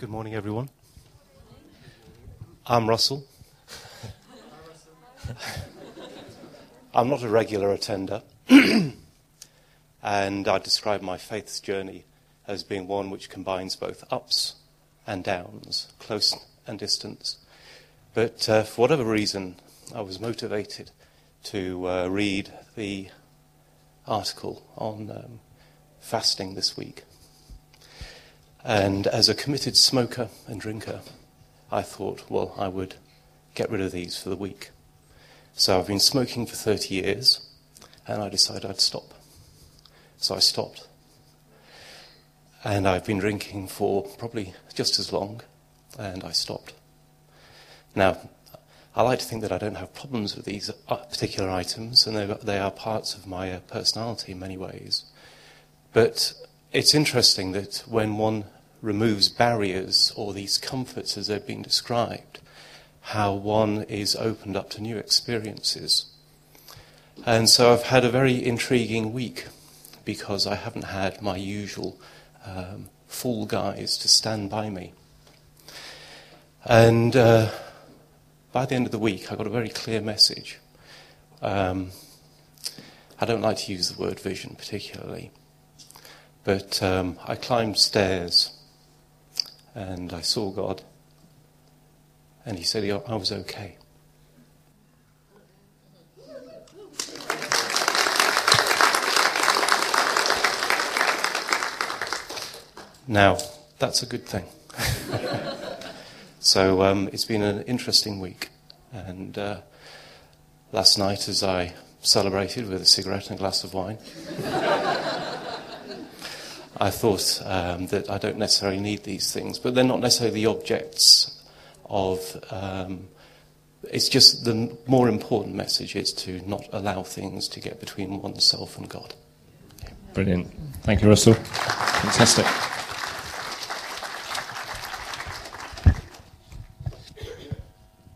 Good morning, everyone. I'm Russell. I'm not a regular attender, and I describe my faith's journey as being one which combines both ups and downs, close and distance. But for whatever reason, I was motivated to read the article on fasting this week. And as a committed smoker and drinker, I thought, well, I would get rid of these for the week. So I've been smoking for 30 years, and I decided I'd stop. So I stopped. And I've been drinking for probably just as long, and I stopped. Now, I like to think that I don't have problems with these particular items, and they are parts of my personality in many ways. But it's interesting that when one removes barriers or these comforts as they've been described, how one is opened up to new experiences. And so I've had a very intriguing week because I haven't had my usual fool guys to stand by me. And by the end of the week, I got a very clear message. I don't like to use the word vision particularly. But I climbed stairs and I saw God, and he said I was okay. Now, that's a good thing. So it's been an interesting week, and last night as I celebrated with a cigarette and a glass of wine, I thought that I don't necessarily need these things, but they're not necessarily the objects of... it's just the more important message is to not allow things to get between oneself and God. Brilliant. Thank you, Russell. Fantastic.